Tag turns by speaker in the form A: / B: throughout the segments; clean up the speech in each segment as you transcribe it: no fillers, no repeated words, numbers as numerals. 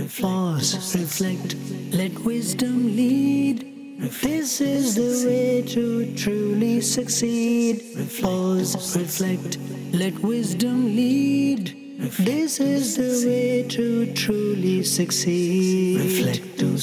A: pause, reflect, let wisdom lead. This is the way to truly succeed. Pause, reflect, let wisdom lead. This is the way to truly succeed. Reflect to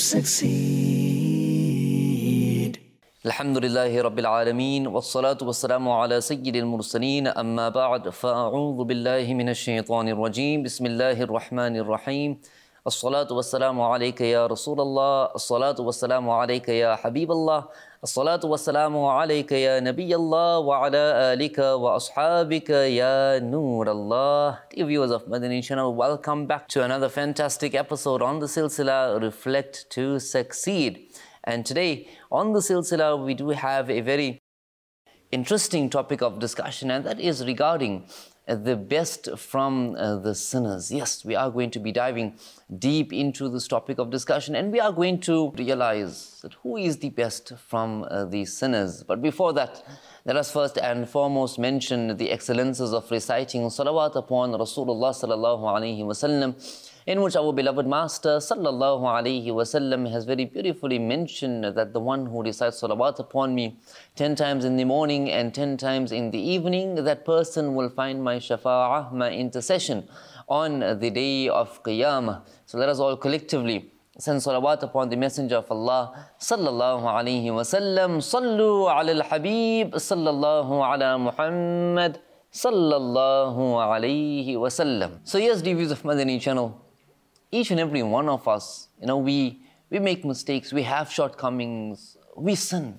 A: succeed.
B: Alhamdulillahi Rabbil Alameen, wassalatu wassalamu ala sayyidil mursaleen, amma ba'd, fa'a'udhu billahi minash shaitanir rajim, bismillahir rahmanir rahim. As-salatu wassalamu alayka ya Rasulallah, as-salatu wassalamu alayka ya Habiballah, as-salatu wassalamu alayka ya Nabiyallah, wa ala alika wa ashabika ya Noorallah. Dear viewers of Madani Channel, welcome back to another fantastic episode on the Silsila Reflect to Succeed. And today on the Silsila we do have a very interesting topic of discussion, and that is regarding the best from the sinners. Yes, we are going to be diving deep into this topic of discussion, and we are going to realize that who is the best from the sinners. But before that, let us first and foremost mention the excellences of reciting salawat upon Rasulullah sallallahu alaihi wasallam, in which our beloved Master sallallahu alaihi wasallam has very beautifully mentioned that the one who recites salawat upon me 10 times in the morning and 10 times in the evening, that person will find my shafa'ah, my intercession on the day of Qiyamah. So let us all collectively send salawat upon the Messenger of Allah sallallahu alaihi wasallam. Sallu ala al-Habib sallallahu ala Muhammad sallallahu alaihi wasallam. So yes, dear viewers of Madani Channel, each and every one of us, we make mistakes, we have shortcomings, we sin.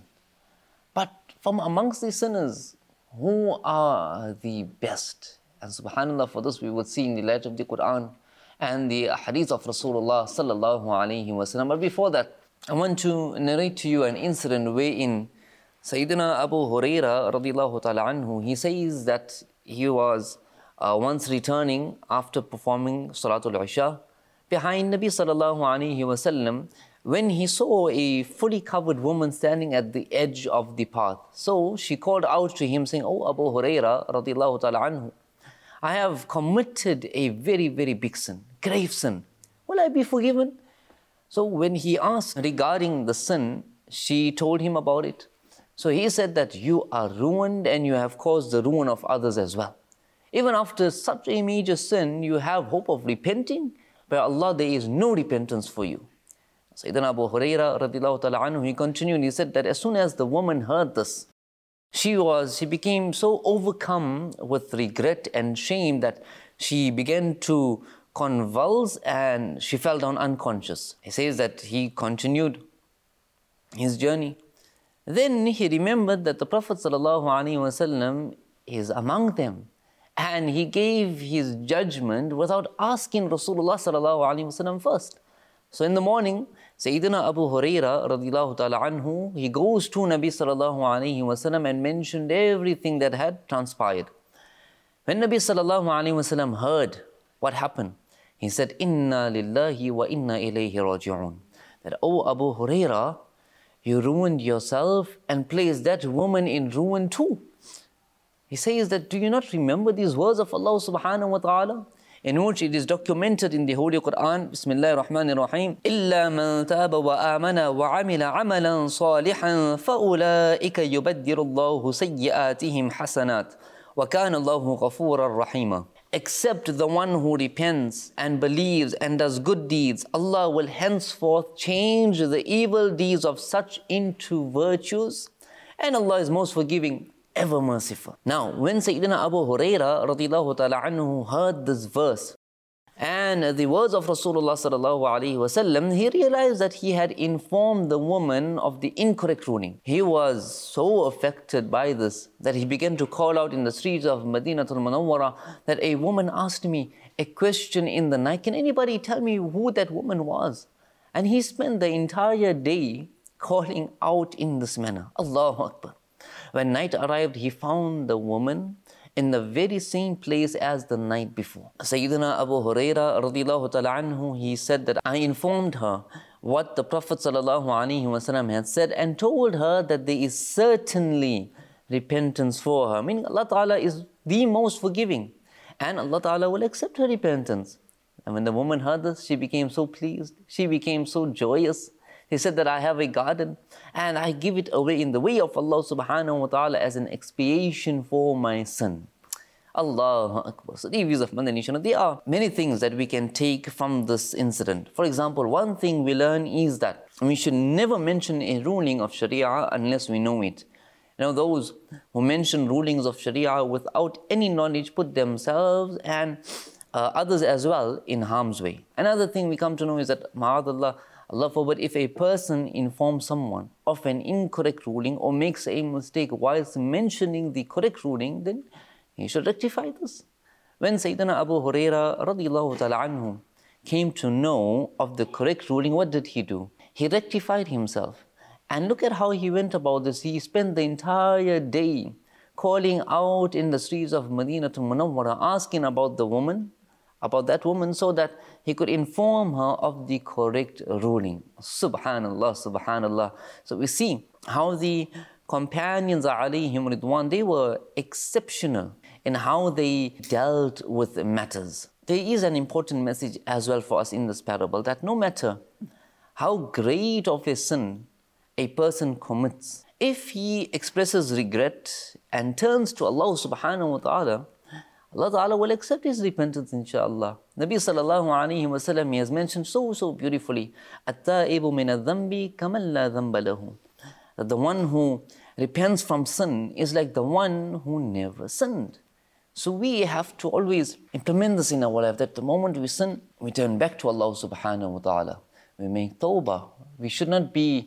B: But from amongst the sinners, who are the best? And subhanAllah, for this we would see in the light of the Quran and the hadith of Rasulullah sallallahu alaihi wasallam. But before that, I want to narrate to you an incident wherein Sayyidina Abu Huraira radiallahu ta'ala anhu, he says that he was once returning after performing Salatul Isha behind Nabi sallallahu alaihi wasallam, when he saw a fully covered woman standing at the edge of the path. So she called out to him saying, "Oh Abu Huraira radiallahu ta'ala anhu, I have committed a very, very big sin, grave sin. Will I be forgiven?" So when he asked regarding the sin, she told him about it. So he said that you are ruined and you have caused the ruin of others as well. Even after such a major sin, you have hope of repenting. By Allah, there is no repentance for you. Sayyidina Abu Huraira radiallahu ta'ala anhu, he continued, he said that as soon as the woman heard this, she became so overcome with regret and shame that she began to convulse and she fell down unconscious. He says that he continued his journey. Then he remembered that the Prophet sallallahu alaihi wasallam is among them, and he gave his judgment without asking Rasulullah sallallahu alaihi wasallam first. So in the morning, Sayyidina Abu Huraira radiallahu ta'ala anhu, he goes to Nabi sallallahu alaihi wasallam and mentioned everything that had transpired. When Nabi sallallahu alaihi wasallam heard what happened, he said, "Inna lillahi wa inna ilayhi raji'un." That, "Oh Abu Huraira, you ruined yourself and placed that woman in ruin too." He says that, do you not remember these words of Allah subhanahu wa ta'ala, in which it is documented in the Holy Quran, Bismillahir Rahmanir Rahim, "Illa man taba wa amana wa amila amalan salihan fa ulaika yubaddilu Allahu sayyi'atihim hasanat wa kana Allahu ghafurar rahima." Except the one who repents and believes and does good deeds, Allah will henceforth change the evil deeds of such into virtues, and Allah is most forgiving, ever merciful. Now, when Sayyidina Abu Huraira radiallahu ta'ala anhu heard this verse and the words of Rasulullah sallallahu alaihi wasallam, he realized that he had informed the woman of the incorrect ruling. He was so affected by this that he began to call out in the streets of Madinatul Munawwara that a woman asked me a question in the night. Can anybody tell me who that woman was? And he spent the entire day calling out in this manner. Allahu Akbar. When night arrived, he found the woman in the very same place as the night before. Sayyidina Abu Huraira radiallahu ta'ala anhu, he said that I informed her what the Prophet sallallahu alaihi wasallam had said and told her that there is certainly repentance for her. Meaning Allah Ta'ala is the most forgiving and Allah Ta'ala will accept her repentance. And when the woman heard this, she became so pleased. She became so joyous. He said that I have a garden and I give it away in the way of Allah subhanahu wa ta'ala as an expiation for my sin. Allahu Akbar. So the views of Madani Shana, there are many things that we can take from this incident. For example, one thing we learn is that we should never mention a ruling of Sharia unless we know it. You know, those who mention rulings of Sharia without any knowledge put themselves and others as well in harm's way. Another thing we come to know is that, ma'adallah, Allah forbid, if a person informs someone of an incorrect ruling or makes a mistake whilst mentioning the correct ruling, then he should rectify this. When Sayyidina Abu Huraira radiallahu ta'ala anhu came to know of the correct ruling, what did he do? He rectified himself. And look at how he went about this. He spent the entire day calling out in the streets of Madinatul Munawwara, asking about the woman, about that woman, so that he could inform her of the correct ruling. Subhanallah, subhanallah. So we see how the companions alayhim ridwan, they were exceptional in how they dealt with matters. There is an important message as well for us in this parable, that no matter how great of a sin a person commits, if he expresses regret and turns to Allah subhanahu wa ta'ala, Allah ta'ala will accept his repentance, inshaAllah. Nabi sallallahu alayhi wa sallam, he has mentioned so beautifully, "At-ta'ibu min al-dhanbi kaman la dhanba lahu." That the one who repents from sin is like the one who never sinned. So we have to always implement this in our life, that the moment we sin, we turn back to Allah subhanahu wa ta'ala. We make tawbah. We should not be,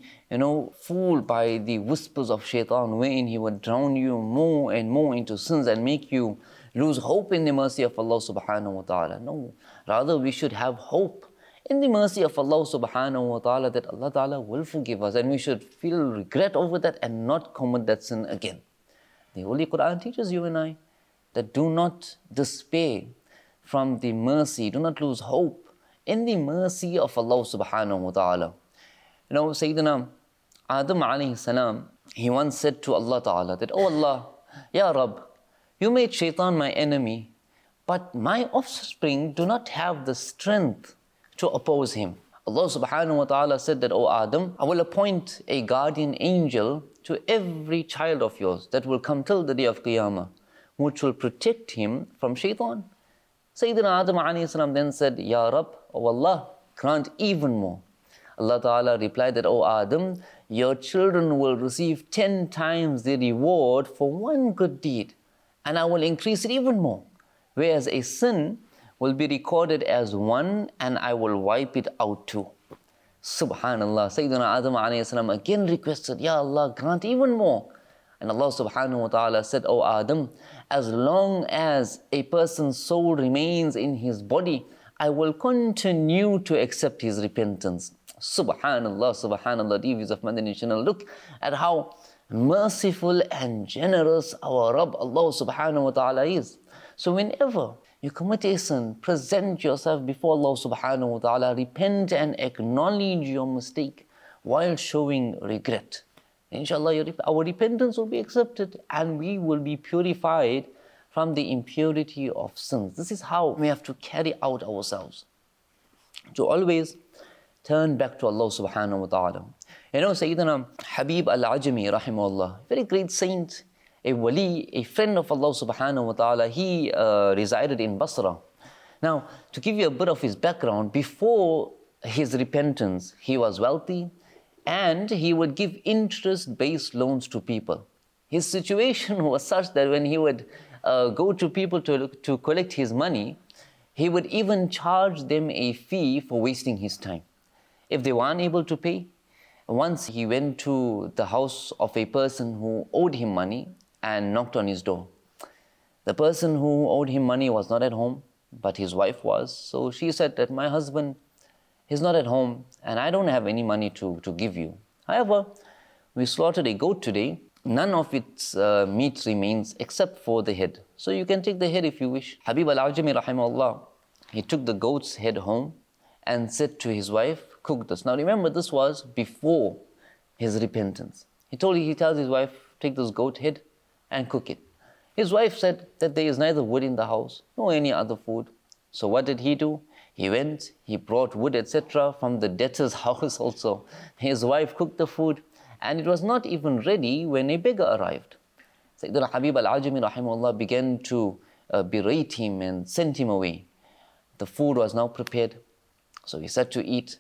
B: fooled by the whispers of shaitan, wherein he would drown you more and more into sins and make you lose hope in the mercy of Allah subhanahu wa ta'ala. No, rather we should have hope in the mercy of Allah subhanahu wa ta'ala, that Allah ta'ala will forgive us, and we should feel regret over that and not commit that sin again. The Holy Quran teaches you and I that do not despair from the mercy, do not lose hope in the mercy of Allah subhanahu wa ta'ala. Sayyidina Adam alayhi salam, he once said to Allah ta'ala that, "Oh Allah, Ya Rabb, you made shaitan my enemy, but my offspring do not have the strength to oppose him." Allah subhanahu wa ta'ala said that, "O Adam, I will appoint a guardian angel to every child of yours that will come till the day of Qiyamah, which will protect him from shaitan." Sayyidina Adam alayhi salam then said, "Ya Rabb, O Allah, grant even more." Allah ta'ala replied that, "O Adam, your children will receive 10 times the reward for one good deed, and I will increase it even more. Whereas a sin will be recorded as 1, and I will wipe it out too." Subhanallah. Sayyidina Adam alayhi salam again requested, "Ya Allah, grant even more." And Allah subhanahu wa ta'ala said, "O Adam, as long as a person's soul remains in his body, I will continue to accept his repentance." Subhanallah, subhanallah, devotees of Madani Channel, look at how merciful and generous our Rabb Allah subhanahu wa ta'ala is. So whenever you commit a sin, present yourself before Allah subhanahu wa ta'ala, repent and acknowledge your mistake while showing regret. Inshallah, our repentance will be accepted and we will be purified from the impurity of sins. This is how we have to carry out ourselves, to always turn back to Allah subhanahu wa ta'ala. Sayyidina Habib al-Ajami rahimahullah, very great saint, a wali, a friend of Allah subhanahu wa ta'ala, he resided in Basra. Now, to give you a bit of his background, before his repentance, he was wealthy and he would give interest-based loans to people. His situation was such that when he would go to people to collect his money, he would even charge them a fee for wasting his time. If they were unable to pay, once he went to the house of a person who owed him money and knocked on his door. The person who owed him money was not at home, but his wife was. So she said that, "My husband is not at home and I don't have any money to give you. However, we slaughtered a goat today. None of its meat remains except for the head. So you can take the head if you wish." Habib al-Ajami rahimahullah, he took the goat's head home and said to his wife, "Cook this." Now remember, this was before his repentance. He tells his wife, "Take this goat head and cook it." His wife said that there is neither wood in the house nor any other food. So what did he do? He went, he brought wood, etc. from the debtor's house also. His wife cooked the food, and it was not even ready when a beggar arrived. Sayyidina Habib al-Ajami rahimahullah began to berate him and send him away. The food was now prepared, so he sat to eat.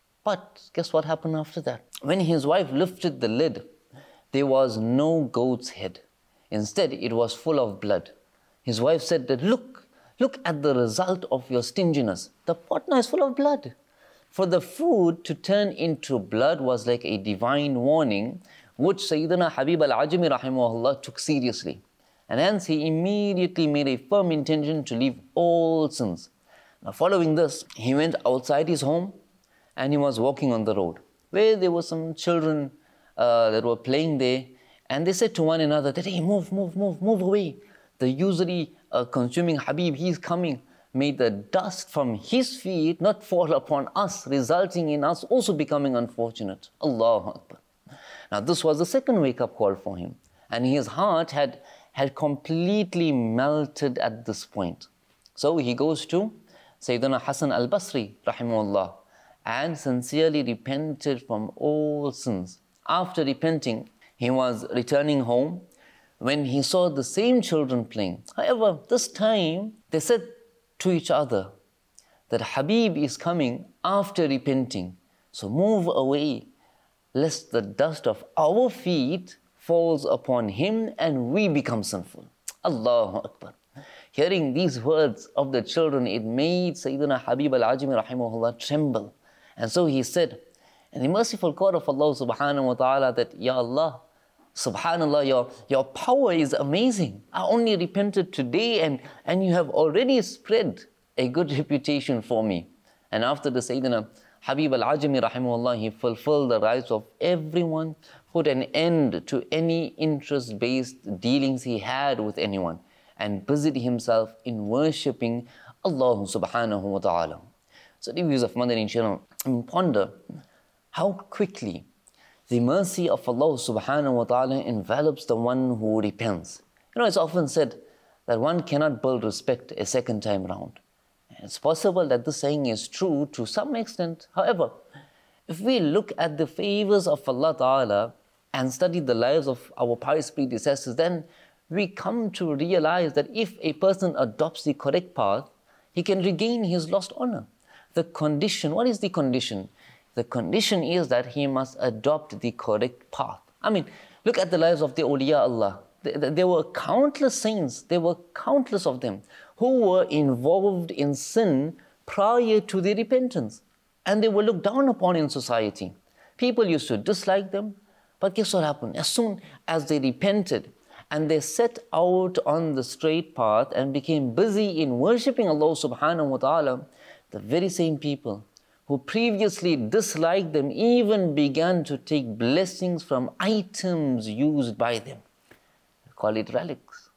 B: But guess what happened after that? When his wife lifted the lid, there was no goat's head. Instead, it was full of blood. His wife said that, look at the result of your stinginess. The pot now is full of blood. For the food to turn into blood was like a divine warning, which Sayyidina Habib al-Ajami rahimahullah took seriously. And hence he immediately made a firm intention to leave all sins. Now following this, he went outside his home and he was walking on the road, where there were some children that were playing there, and they said to one another that, hey, move away. The usually consuming Habib, he's coming. May the dust from his feet not fall upon us, resulting in us also becoming unfortunate. Allahu Akbar. Now this was the second wake-up call for him, and his heart had completely melted at this point. So he goes to Sayyidina Hasan al-Basri rahimahullah and sincerely repented from all sins. After repenting, he was returning home when he saw the same children playing. However, this time they said to each other that Habib is coming after repenting, so move away lest the dust of our feet falls upon him and we become sinful. Allahu Akbar. Hearing these words of the children, it made Sayyidina Habib al-Ajami rahimahullah tremble. And so he said, in the merciful court of Allah subhanahu wa ta'ala, that, Ya Allah, subhanallah, your power is amazing. I only repented today and you have already spread a good reputation for me. And after the Sayyidina Habib al-Ajami rahimahullah, he fulfilled the rights of everyone, put an end to any interest-based dealings he had with anyone, and busied himself in worshipping Allah subhanahu wa ta'ala. So the views of Madani channel, ponder how quickly the mercy of Allah subhanahu wa ta'ala envelops the one who repents. You know, it's often said that one cannot build respect a second time round. It's possible that this saying is true to some extent. However, if we look at the favors of Allah ta'ala and study the lives of our pious predecessors, then we come to realize that if a person adopts the correct path, he can regain his lost honor. The condition, what is the condition? The condition is that he must adopt the correct path. I mean, look at the lives of the awliya Allah. There were countless saints, there were countless of them who were involved in sin prior to their repentance. And they were looked down upon in society. People used to dislike them, but guess what happened? As soon as they repented and they set out on the straight path and became busy in worshipping Allah subhanahu wa ta'ala, the very same people who previously disliked them even began to take blessings from items used by them. We call it relics,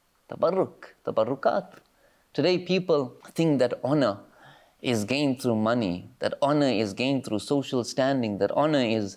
B: tabarrukat. Today people think that honor is gained through money, that honor is gained through social standing, that honor is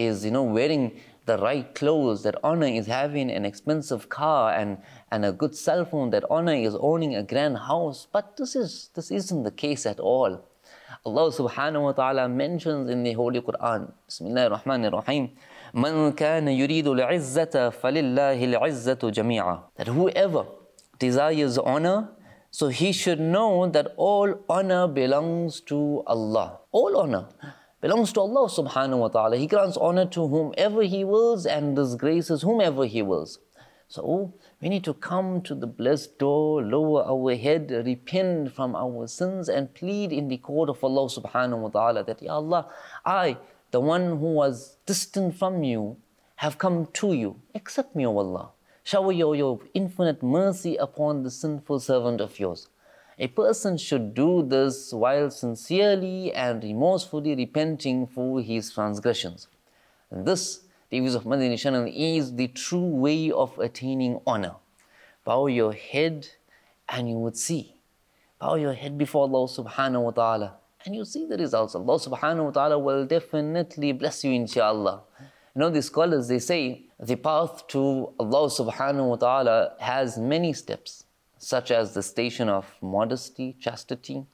B: wearing the right clothes, that honor is having an expensive car and a good cell phone, that honor is owning a grand house. But this isn't the case at all. Allah subhanahu wa ta'ala mentions in the Holy Quran, Bismillahir Rahmanir Rahim, Man kana yuridu al-izzata falillahi al-izzatu jami'a. That whoever desires honor, so he should know that all honor belongs to Allah. All honor belongs to Allah subhanahu wa ta'ala. He grants honor to whomever He wills and disgraces whomever He wills. So we need to come to the blessed door, lower our head, repent from our sins and plead in the court of Allah subhanahu wa ta'ala that, Ya Allah, I, the one who was distant from you, have come to you. Accept me, O Allah. Shower your infinite mercy upon the sinful servant of yours. A person should do this while sincerely and remorsefully repenting for his transgressions. And this, the views of Madani channel, is the true way of attaining honor. Bow your head and you would see. Bow your head before Allah subhanahu wa ta'ala and you'll see the results. Allah subhanahu wa ta'ala will definitely bless you, inshallah. You know, the scholars, they say the path to Allah subhanahu wa ta'ala has many steps, such as the station of modesty, chastity,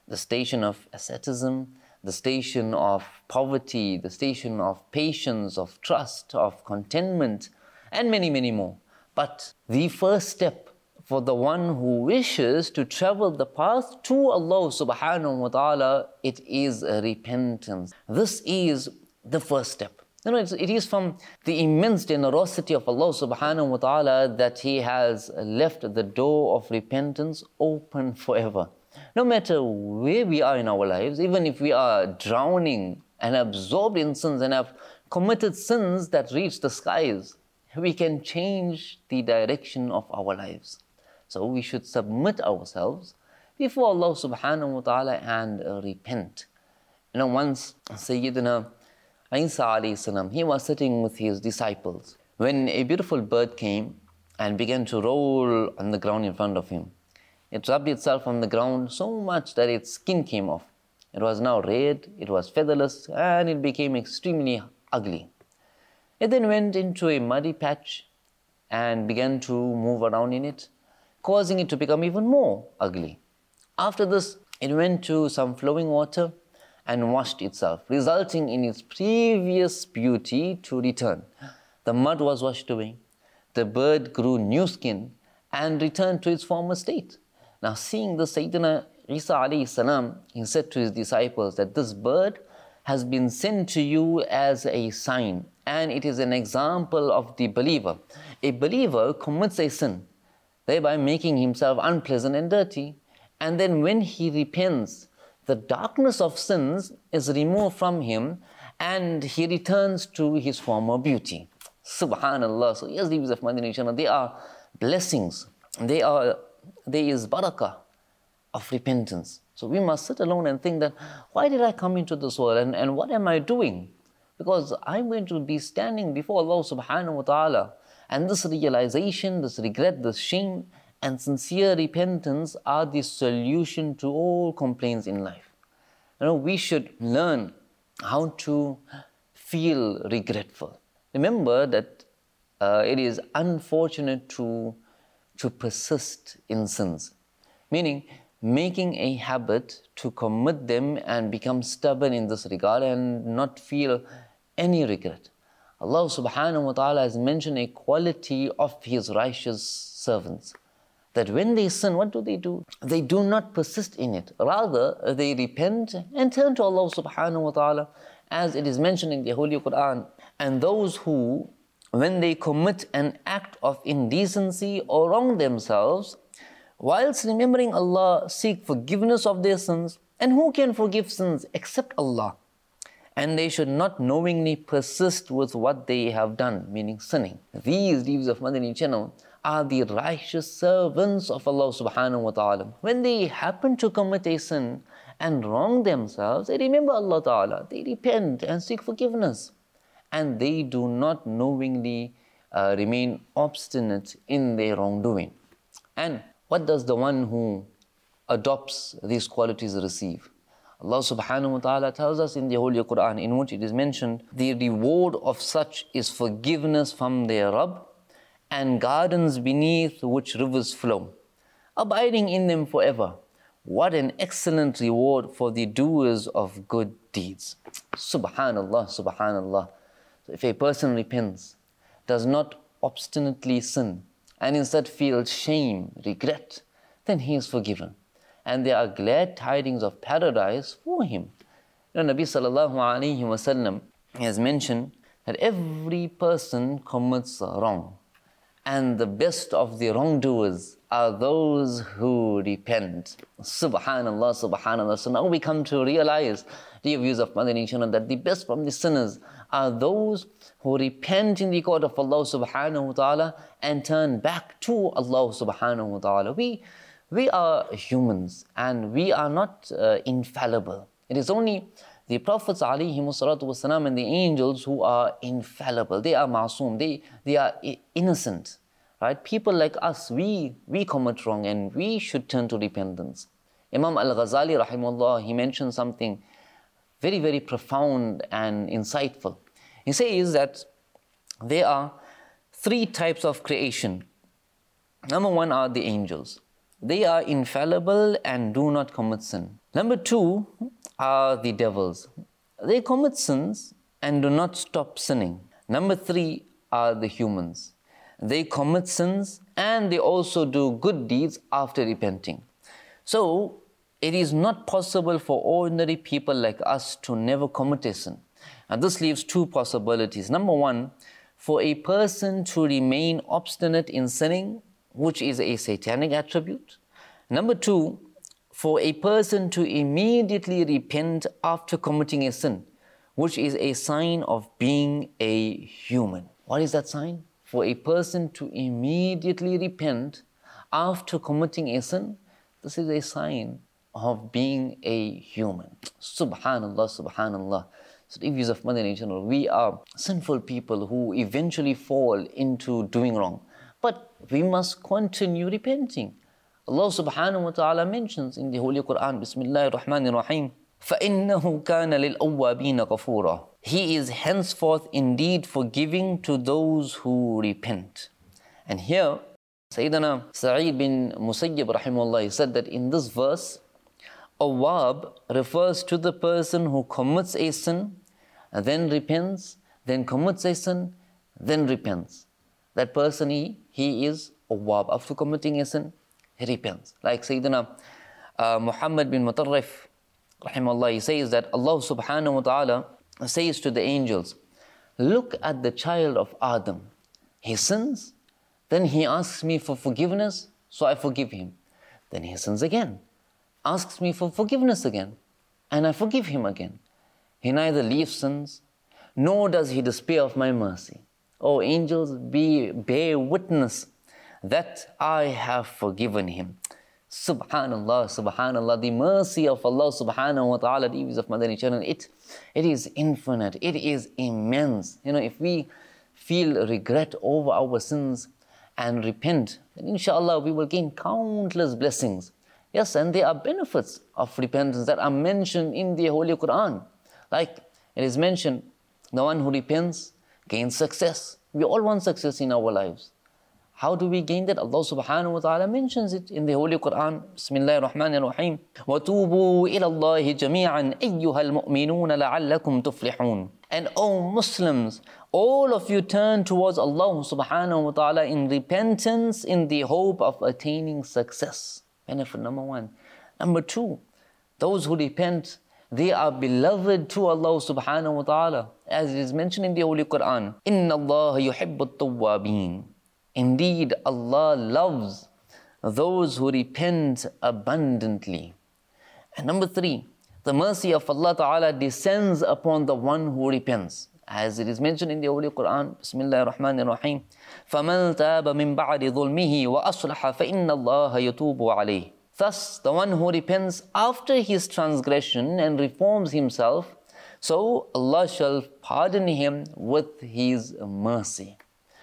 B: the station of asceticism, the station of poverty, the station of patience, of trust, of contentment, and many, many more. But the first step for the one who wishes to travel the path to Allah subhanahu wa ta'ala, it is repentance. This is the first step. It is from the immense generosity of Allah subhanahu wa ta'ala that He has left the door of repentance open forever. No matter where we are in our lives, even if we are drowning and absorbed in sins and have committed sins that reach the skies, we can change the direction of our lives. So we should submit ourselves before Allah subhanahu wa ta'ala and repent. Once Sayyidina Isa alayhi salam, he was sitting with his disciples when a beautiful bird came and began to roll on the ground in front of him. It rubbed itself on the ground so much that its skin came off. It was now red, it was featherless, and it became extremely ugly. It then went into a muddy patch and began to move around in it, causing it to become even more ugly. After this, it went to some flowing water and washed itself, resulting in its previous beauty to return. The mud was washed away. The bird grew new skin and returned to its former state. Now, seeing this, Sayyidina Isa alayhi salam, he said to his disciples that this bird has been sent to you as a sign, and it is an example of the believer. A believer commits a sin, thereby making himself unpleasant and dirty. And then when he repents, the darkness of sins is removed from him and he returns to his former beauty. Subhanallah. So yes, these of Madinah, they are blessings. There is barakah of repentance. So we must sit alone and think that, why did I come into this world and what am I doing? Because I'm going to be standing before Allah subhanahu wa ta'ala. And this realization, this regret, this shame, and sincere repentance are the solution to all complaints in life. We should learn how to feel regretful. Remember that it is unfortunate to persist in sins, meaning making a habit to commit them and become stubborn in this regard and not feel any regret. Allah subhanahu wa ta'ala has mentioned a quality of His righteous servants, that when they sin, what do? They do not persist in it. Rather, they repent and turn to Allah subhanahu wa ta'ala, as it is mentioned in the Holy Quran. And those who, when they commit an act of indecency or wrong themselves, whilst remembering Allah, seek forgiveness of their sins. And who can forgive sins except Allah? And they should not knowingly persist with what they have done, meaning sinning. These leaves of Madani channel are the righteous servants of Allah subhanahu wa ta'ala. When they happen to commit a sin and wrong themselves, they remember Allah ta'ala, they repent and seek forgiveness. And they do not knowingly remain obstinate in their wrongdoing. And what does the one who adopts these qualities receive? Allah subhanahu wa ta'ala tells us in the Holy Quran, in which it is mentioned, the reward of such is forgiveness from their Rabb and gardens beneath which rivers flow, abiding in them forever. What an excellent reward for the doers of good deeds. Subhanallah, subhanallah. So if a person repents, does not obstinately sin, and instead feels shame, regret, then he is forgiven. And there are glad tidings of paradise for him. Nabi sallallahu alayhi wa sallam has mentioned that every person commits wrong, and the best of the wrongdoers are those who repent. Subhanallah, subhanallah. So now we come to realize, dear viewers of Madani Channel, that the best from the sinners are those who repent in the court of Allah subhanahu wa ta'ala and turn back to Allah subhanahu wa ta'ala. We are humans and we are not infallible. It is only the Prophets ﷺ and the angels who are infallible. They are masoom, they are innocent. Right? People like us, we commit wrong and we should turn to repentance. Imam Al-Ghazali rahimahullah, he mentioned something very, very profound and insightful. He says that there are three types of creation. Number one are the angels. They are infallible and do not commit sin. Number two are the devils. They commit sins and do not stop sinning. Number three are the humans. They commit sins and they also do good deeds after repenting. So, it is not possible for ordinary people like us to never commit a sin. And this leaves two possibilities. Number one, for a person to remain obstinate in sinning, which is a satanic attribute. Number two, for a person to immediately repent after committing a sin, which is a sign of being a human. What is that sign? For a person to immediately repent after committing a sin, this is a sign of being a human. Subhanallah, subhanallah. So, if of Madani Channel, we are sinful people who eventually fall into doing wrong. But we must continue repenting. Allah subhanahu wa ta'ala mentions in the Holy Quran, Bismillahir Rahmanir Rahim, فَإِنَّهُ كَانَ لِلْأَوَّابِينَ غَفُورًا. He is henceforth indeed forgiving to those who repent. And here, Sayyidina Sa'id bin Musayyib rahimahullah said that in this verse, Awwab refers to the person who commits a sin, then repents, then commits a sin, then repents. That person, he is Awwab. After committing a sin, he repents. Like Sayyidina Muhammad bin Mutarrif, rahimahullah, he says that Allah subhanahu wa ta'ala says to the angels, look at the child of Adam. He sins, then he asks me for forgiveness, so I forgive him. Then he sins again, asks me for forgiveness again, and I forgive him again. He neither leaves sins, nor does he despair of my mercy. O angels, bear witness that I have forgiven him. Subhanallah, subhanallah, the mercy of Allah subhanahu wa ta'ala, the ease of Madani Channel, it is infinite, it is immense. If we feel regret over our sins and repent, then inshallah we will gain countless blessings. Yes, and there are benefits of repentance that are mentioned in the Holy Quran. Like it is mentioned, the one who repents gains success. We all want success in our lives. How do we gain that? Allah subhanahu wa ta'ala mentions it in the Holy Quran. Bismillahir Rahmanir Rahim. وَتُوبُوا إِلَى اللَّهِ جَمِيعًا أَيُّهَا الْمُؤْمِنُونَ لَعَلَّكُمْ تُفْلِحُونَ. And O Muslims, all of you turn towards Allah subhanahu wa ta'ala in repentance in the hope of attaining success. Benefit number one. Number two, those who repent, they are beloved to Allah subhanahu wa ta'ala. As it is mentioned in the Holy Quran, إِنَّ اللَّهَ يُحِبُّ التَّوَّابِينَ. Indeed, Allah loves those who repent abundantly. And number three, the mercy of Allah Ta'ala descends upon the one who repents. As it is mentioned in the Holy Quran, Bismillahir Rahmanir Rahim, فَمَنْ تَابَ مِنْ بَعْدِ ظُلْمِهِ وَأَصْلَحَ فَإِنَّ اللَّهَ يَتُوبُ عَلَيْهِ. Thus, the one who repents after his transgression and reforms himself, so Allah shall pardon him with His mercy.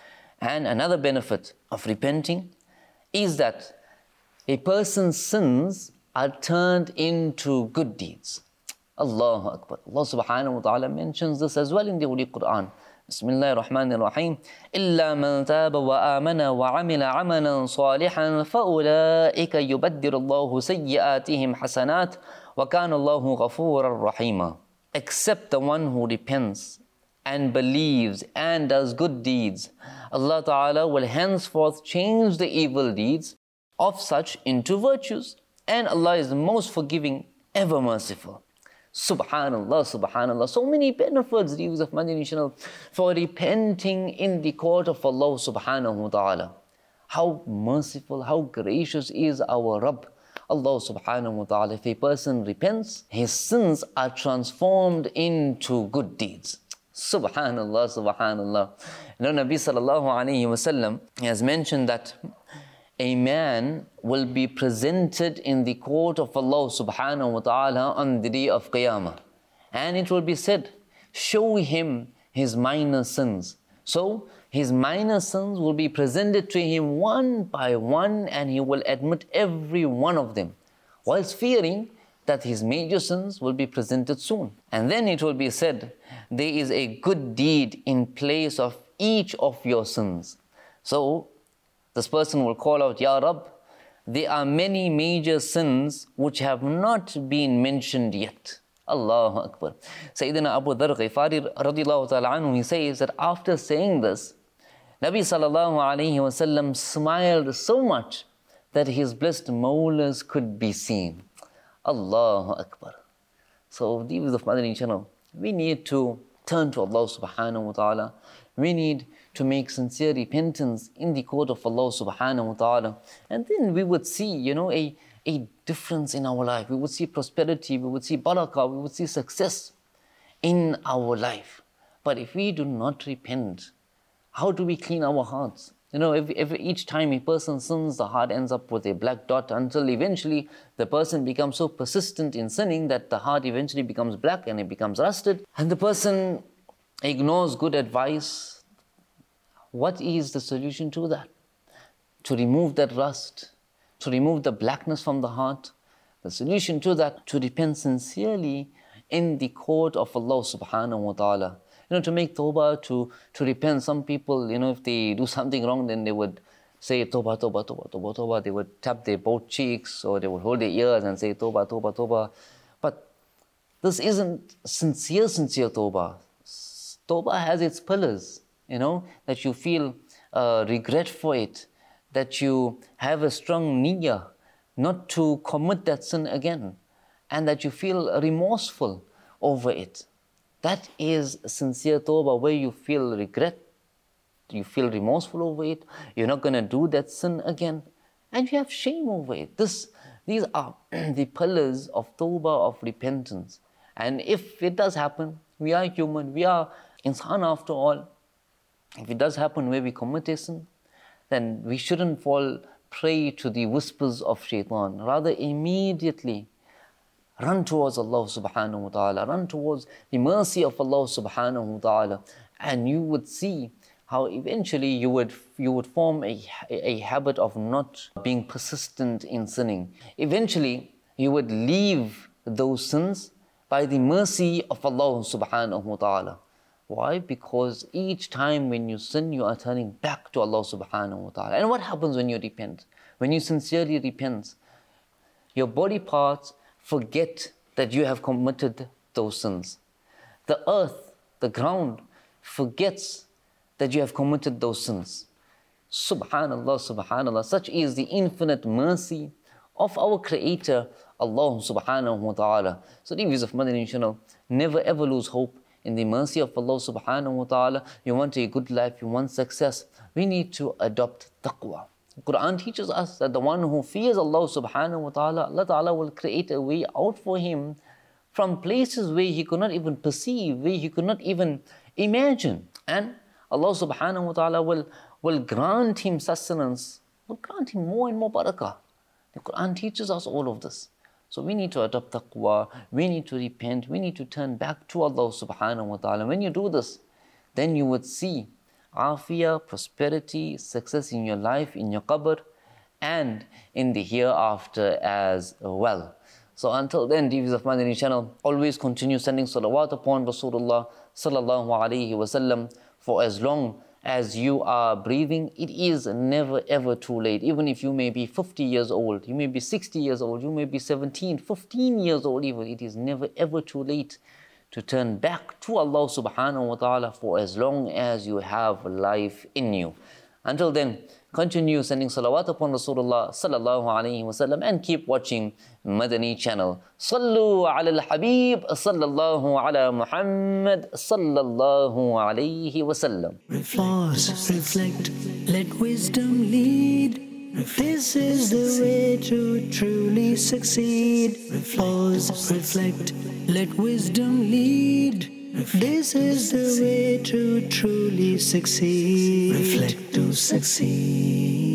B: And another benefit of repenting is that a person's sins are turned into good deeds. Allahu Akbar. Allah subhanahu wa ta'ala mentions this as well in the Holy Quran. Bismillahir Rahmanir Rahim. إِلَّا مَنْ تَابَ وَآمَنَ وَعَمِلَ عَمَلًا صَالِحًا فَأُولَٰئِكَ يُبَدِّلُ اللَّهُ سَيِّئَاتِهِمْ حَسَنَاتٍ وَكَانَ اللَّهُ غَفُورًا رَحِيمًا. Except the one who repents and believes and does good deeds, Allah Ta'ala will henceforth change the evil deeds of such into virtues. And Allah is the most forgiving, ever merciful. Subhanallah, subhanallah. So many benefits, the use of Madani Channel, for repenting in the court of Allah subhanahu wa ta'ala. How merciful, how gracious is our Rabb, Allah subhanahu wa ta'ala. If a person repents, his sins are transformed into good deeds. Subhanallah, subhanallah. Nabi sallallahu alayhi wa sallam has mentioned that a man will be presented in the court of Allah subhanahu wa ta'ala on the day of Qiyamah. And it will be said, show him his minor sins. So his minor sins will be presented to him one by one, and he will admit every one of them, whilst fearing that his major sins will be presented soon. And then it will be said, there is a good deed in place of each of your sins. So this person will call out, Ya Rabb, there are many major sins which have not been mentioned yet. Allahu Akbar. Sayyidina Abu Dharr Ghifari radiallahu ta'ala anhu, he says that after saying this, Nabi sallallahu alayhi wasallam smiled so much that his blessed molars could be seen. Allahu Akbar. So, these of Madani channel, we need to turn to Allah subhanahu wa ta'ala. We need to make sincere repentance in the court of Allah subhanahu wa ta'ala. And then we would see, a difference in our life. We would see prosperity, we would see barakah, we would see success in our life. But if we do not repent, how do we clean our hearts? Each time a person sins, the heart ends up with a black dot until eventually the person becomes so persistent in sinning that the heart eventually becomes black and it becomes rusted. And the person ignores good advice. What is the solution to that? To remove that rust, to remove the blackness from the heart. The solution to that, to repent sincerely in the court of Allah subhanahu wa ta'ala. To make tawbah, to repent. Some people, if they do something wrong, then they would say tawbah, tawbah, tawbah, tawbah, tawbah. They would tap their both cheeks or they would hold their ears and say tawbah, tawbah, tawbah. But this isn't sincere tawbah. Tawbah has its pillars, that you feel regret for it, that you have a strong niyyah not to commit that sin again, and that you feel remorseful over it. That is sincere tawbah, where you feel regret, you feel remorseful over it, you're not going to do that sin again, and you have shame over it. These are the pillars of tawbah, of repentance. And if it does happen, we are human, we are insan after all. If it does happen where we commit a sin, then we shouldn't fall prey to the whispers of shaitan. Rather, immediately run towards Allah subhanahu wa ta'ala, run towards the mercy of Allah subhanahu wa ta'ala, and you would see how eventually you would form a habit of not being persistent in sinning. Eventually, you would leave those sins by the mercy of Allah subhanahu wa ta'ala. Why? Because each time when you sin, you are turning back to Allah subhanahu wa ta'ala. And what happens when you repent? When you sincerely repent, your body parts forget that you have committed those sins. The earth, the ground, forgets that you have committed those sins. Subhanallah, subhanallah. Such is the infinite mercy of our Creator, Allah subhanahu wa ta'ala. So the viewers of Madani channel, never ever lose hope in the mercy of Allah subhanahu wa ta'ala. You want a good life, you want success, we need to adopt taqwa. The Quran teaches us that the one who fears Allah subhanahu wa ta'ala, Allah ta'ala will create a way out for him from places where he could not even perceive, where he could not even imagine. And Allah subhanahu wa ta'ala will grant him sustenance, will grant him more and more barakah. The Quran teaches us all of this. So we need to adopt taqwa, we need to repent, we need to turn back to Allah subhanahu wa ta'ala. When you do this, then you would see afiyah, prosperity, success in your life, in your qabr, and in the hereafter as well. So until then, viewers of Madani channel, always continue sending salawat upon Rasulullah sallallahu alayhi wasallam. For as long as you are breathing, it is never ever too late. Even if you may be 50 years old, you may be 60 years old, you may be 17, 15 years old even, it is never ever too late to turn back to Allah subhanahu wa ta'ala for as long as you have life in you. Until then, continue sending salawat upon Rasulullah sallallahu alayhi wasallam and keep watching Madani channel. Sallu ala al-Habib sallallahu ala Muhammad sallallahu alayhi wasallam.
A: Pause, reflect, let wisdom lead. This is the way to truly succeed. Pause, reflect, let wisdom lead. This is the way to truly succeed. Reflect to succeed.